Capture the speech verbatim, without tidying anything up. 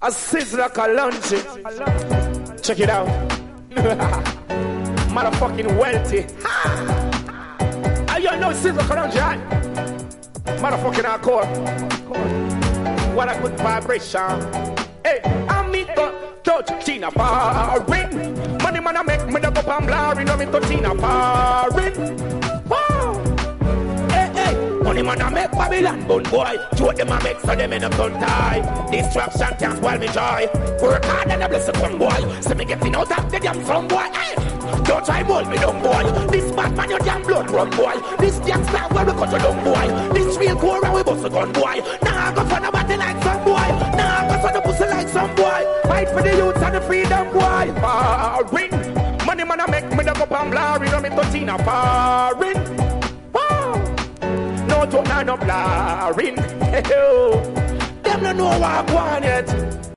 A sizzle like a lunch. Check it out. Motherfucking wealthy. Ah, you know sizzle like a lunch, right? Motherfucking hardcore. What a good vibration. Hey, I'm me to touch Tina Farin. Money man I make me the go and blaring. I'm me to Tina Farin. Wow. Hey, hey. Money man I make Babylon bun boy. Show them I make so them in a gun tie. Distraction can't spoil me joy. Work hard and I bless the gun boy. So me getting out of the damn from boy. Hey. Don't try mold me down boy. This bad man your damn blood run boy. This damn star where we cut you down boy. This real core and we bust a gun boy. Nah go for nobody like some boy. Nah go for the pussy like some boy. Fight for the youth and the freedom boy. Farin. Money man I make me the go and blaring. I'm into Tina Farin. Wow. No talk, no blaring. Them no know what I want yet.